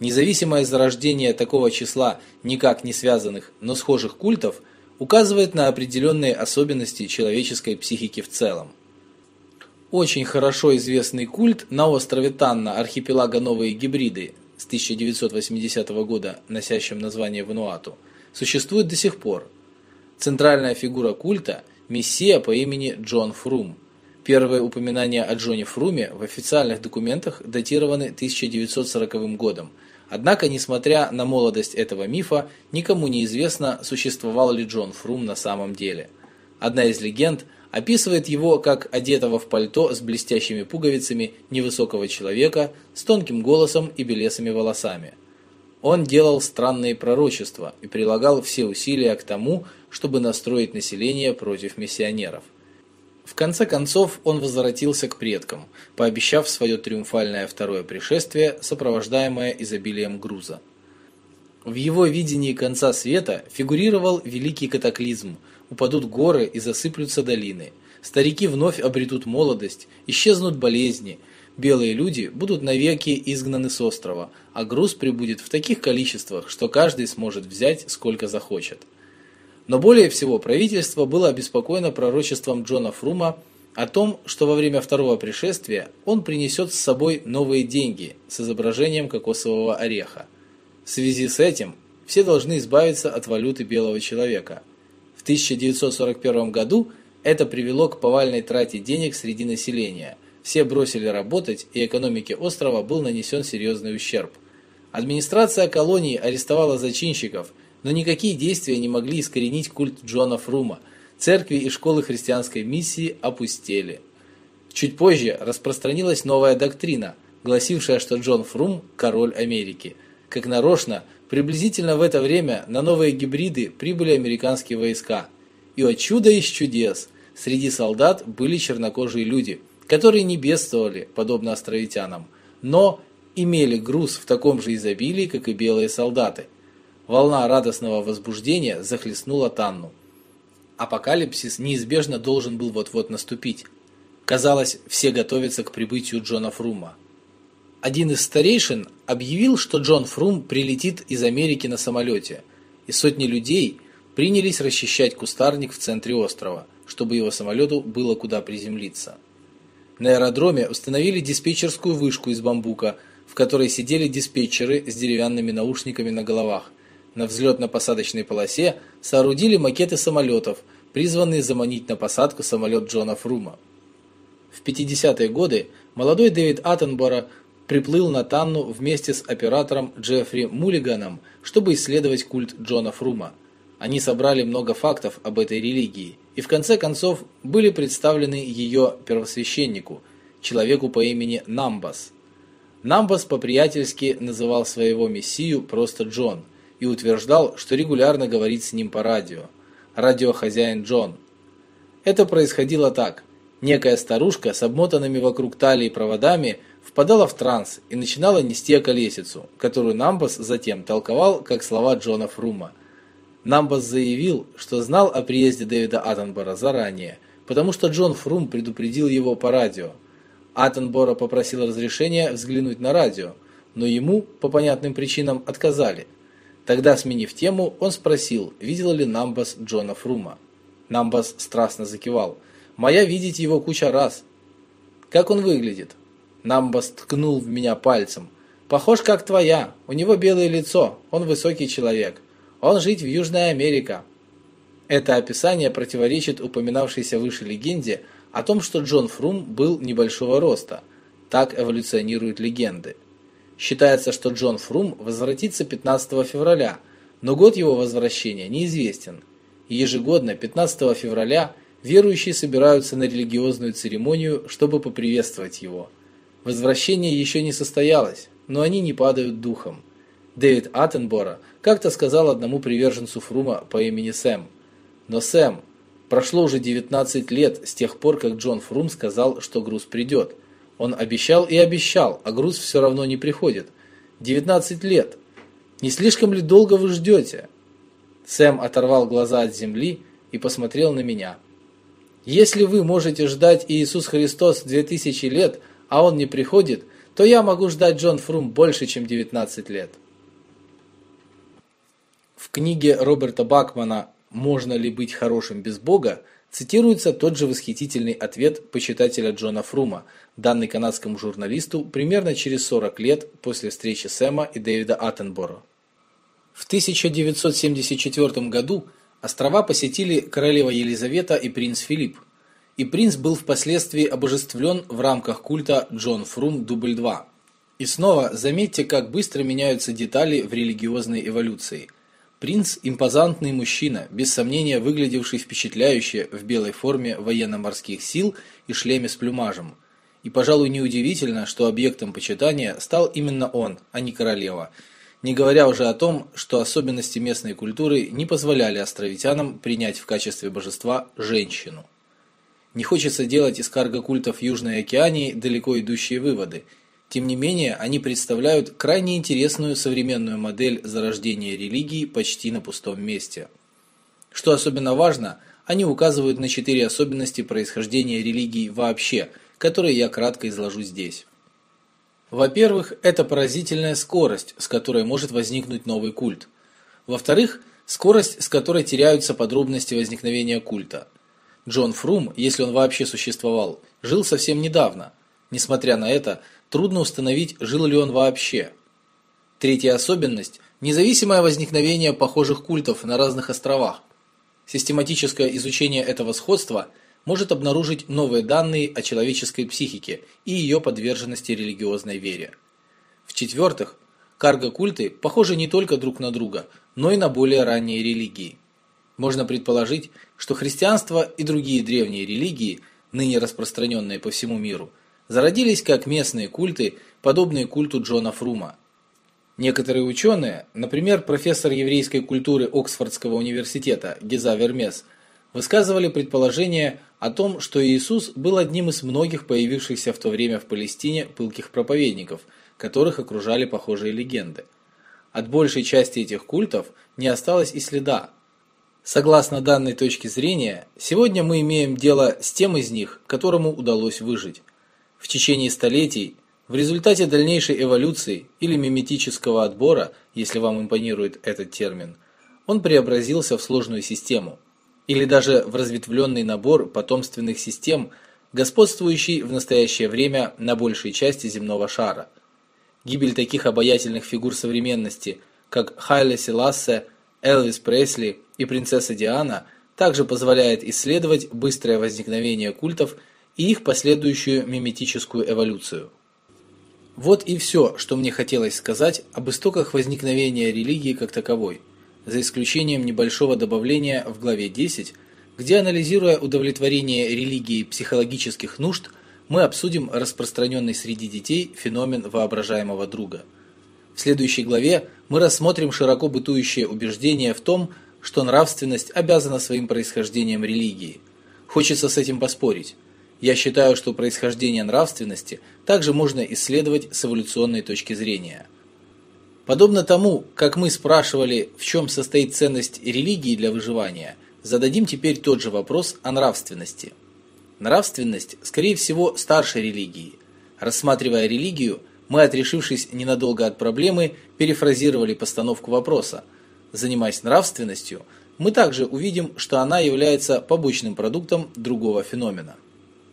Независимое зарождение такого числа никак не связанных, но схожих культов указывает на определенные особенности человеческой психики в целом. Очень хорошо известный культ на острове Танна архипелага Новые Гибриды с 1980 года, носящим название Вануату, существует до сих пор. Центральная фигура культа – мессия по имени Джон Фрум. Первые упоминания о Джоне Фруме в официальных документах датированы 1940 годом. Однако, несмотря на молодость этого мифа, никому не известно, существовал ли Джон Фрум на самом деле. Одна из легенд описывает его как одетого в пальто с блестящими пуговицами невысокого человека с тонким голосом и белесыми волосами. Он делал странные пророчества и прилагал все усилия к тому, чтобы настроить население против миссионеров. В конце концов он возвратился к предкам, пообещав свое триумфальное второе пришествие, сопровождаемое изобилием груза. В его видении конца света фигурировал великий катаклизм: упадут горы и засыплются долины, старики вновь обретут молодость, исчезнут болезни, белые люди будут навеки изгнаны с острова, а груз прибудет в таких количествах, что каждый сможет взять сколько захочет. Но более всего правительство было обеспокоено пророчеством Джона Фрума о том, что во время второго пришествия он принесет с собой новые деньги с изображением кокосового ореха. В связи с этим все должны избавиться от валюты белого человека. В 1941 году это привело к повальной трате денег среди населения. Все бросили работать, и экономике острова был нанесен серьезный ущерб. Администрация колонии арестовала зачинщиков, но никакие действия не могли искоренить культ Джона Фрума. Церкви и школы христианской миссии опустели. Чуть позже распространилась новая доктрина, гласившая, что Джон Фрум – король Америки. Как нарочно, приблизительно в это время на Новые Гибриды прибыли американские войска. И о чудо из чудес! Среди солдат были чернокожие люди, которые не бедствовали, подобно островитянам, но имели груз в таком же изобилии, как и белые солдаты. Волна радостного возбуждения захлестнула Танну. Апокалипсис неизбежно должен был вот-вот наступить. Казалось, все готовятся к прибытию Джона Фрума. Один из старейшин объявил, что Джон Фрум прилетит из Америки на самолете, и сотни людей принялись расчищать кустарник в центре острова, чтобы его самолету было куда приземлиться. На аэродроме установили диспетчерскую вышку из бамбука, в которой сидели диспетчеры с деревянными наушниками на головах. На взлетно-посадочной полосе соорудили макеты самолетов, призванные заманить на посадку самолет Джона Фрума. В 50-е годы молодой Дэвид Аттенборо приплыл на Танну вместе с оператором Джеффри Муллиганом, чтобы исследовать культ Джона Фрума. Они собрали много фактов об этой религии и в конце концов были представлены ее первосвященнику, человеку по имени Намбас. Намбас по-приятельски называл своего мессию просто Джон и утверждал, что регулярно говорит с ним по радио. Радиохозяин Джон. Это происходило так. Некая старушка с обмотанными вокруг талии проводами впадала в транс и начинала нести околесицу, которую Намбас затем толковал как слова Джона Фрума. Намбас заявил, что знал о приезде Дэвида Аттенборо заранее, потому что Джон Фрум предупредил его по радио. Аттенборо попросил разрешения взглянуть на радио, но ему, по понятным причинам, отказали. Тогда, сменив тему, он спросил, видел ли Намбас Джона Фрума. Намбас страстно закивал. «Моя видеть его куча раз». «Как он выглядит?» Намбас ткнул в меня пальцем. «Похож, как твоя. У него белое лицо. Он высокий человек. Он жить в Южной Америке». Это описание противоречит упоминавшейся выше легенде о том, что Джон Фрум был небольшого роста. Так эволюционируют легенды. Считается, что Джон Фрум возвратится 15 февраля, но год его возвращения неизвестен. И ежегодно 15 февраля верующие собираются на религиозную церемонию, чтобы поприветствовать его. Возвращение еще не состоялось, но они не падают духом. Дэвид Аттенборо как-то сказал одному приверженцу Фрума по имени Сэм: «Но, Сэм, прошло уже 19 лет с тех пор, как Джон Фрум сказал, что груз придет. Он обещал и обещал, а груз все равно не приходит. 19 лет. Не слишком ли долго вы ждете?» Сэм оторвал глаза от земли и посмотрел на меня. «Если вы можете ждать Иисус Христос 2000 лет, а Он не приходит, то я могу ждать Джон Фрум больше, чем 19 лет. В книге Роберта Бакмана «Можно ли быть хорошим без Бога» цитируется тот же восхитительный ответ почитателя Джона Фрума, данный канадскому журналисту примерно через 40 лет после встречи Сэма и Дэвида Аттенборо. В 1974 году острова посетили королева Елизавета и принц Филипп, и принц был впоследствии обожествлен в рамках культа Джон Фрум дубль 2. И снова заметьте, как быстро меняются детали в религиозной эволюции. Принц – импозантный мужчина, без сомнения выглядевший впечатляюще в белой форме военно-морских сил и шлеме с плюмажем. И, пожалуй, неудивительно, что объектом почитания стал именно он, а не королева, не говоря уже о том, что особенности местной культуры не позволяли островитянам принять в качестве божества женщину. Не хочется делать из карго-культов Южной Океании далеко идущие выводы. Тем не менее, они представляют крайне интересную современную модель зарождения религии почти на пустом месте. Что особенно важно, они указывают на 4 особенности происхождения религии вообще, которые я кратко изложу здесь. Во-первых, это поразительная скорость, с которой может возникнуть новый культ. Во-вторых, скорость, с которой теряются подробности возникновения культа. Джон Фрум, если он вообще существовал, жил совсем недавно. Несмотря на это, трудно установить, жил ли он вообще. Третья особенность – независимое возникновение похожих культов на разных островах. Систематическое изучение этого сходства может обнаружить новые данные о человеческой психике и ее подверженности религиозной вере. В-четвертых, карго-культы похожи не только друг на друга, но и на более ранние религии. Можно предположить, что христианство и другие древние религии, ныне распространенные по всему миру, зародились как местные культы, подобные культу Джона Фрума. Некоторые ученые, например, профессор еврейской культуры Оксфордского университета Гиза Вермес, высказывали предположение о том, что Иисус был одним из многих появившихся в то время в Палестине пылких проповедников, которых окружали похожие легенды. От большей части этих культов не осталось и следа. Согласно данной точке зрения, сегодня мы имеем дело с тем из них, которому удалось выжить. В течение столетий, в результате дальнейшей эволюции или миметического отбора, если вам импонирует этот термин, он преобразился в сложную систему, или даже в разветвленный набор потомственных систем, господствующий в настоящее время на большей части земного шара. Гибель таких обаятельных фигур современности, как Хайле Селассе, Элвис Пресли и принцесса Диана, также позволяет исследовать быстрое возникновение культов и их последующую миметическую эволюцию. Вот и все, что мне хотелось сказать об истоках возникновения религии как таковой, за исключением небольшого добавления в главе 10, где, анализируя удовлетворение религии психологических нужд, мы обсудим распространенный среди детей феномен воображаемого друга. В следующей главе мы рассмотрим широко бытующее убеждение в том, что нравственность обязана своим происхождением религии. Хочется с этим поспорить. Я считаю, что происхождение нравственности также можно исследовать с эволюционной точки зрения. Подобно тому, как мы спрашивали, в чем состоит ценность религии для выживания, зададим теперь тот же вопрос о нравственности. Нравственность, скорее всего, старше религии. Рассматривая религию, мы, отрешившись ненадолго от проблемы, перефразировали постановку вопроса. Занимаясь нравственностью, мы также увидим, что она является побочным продуктом другого феномена.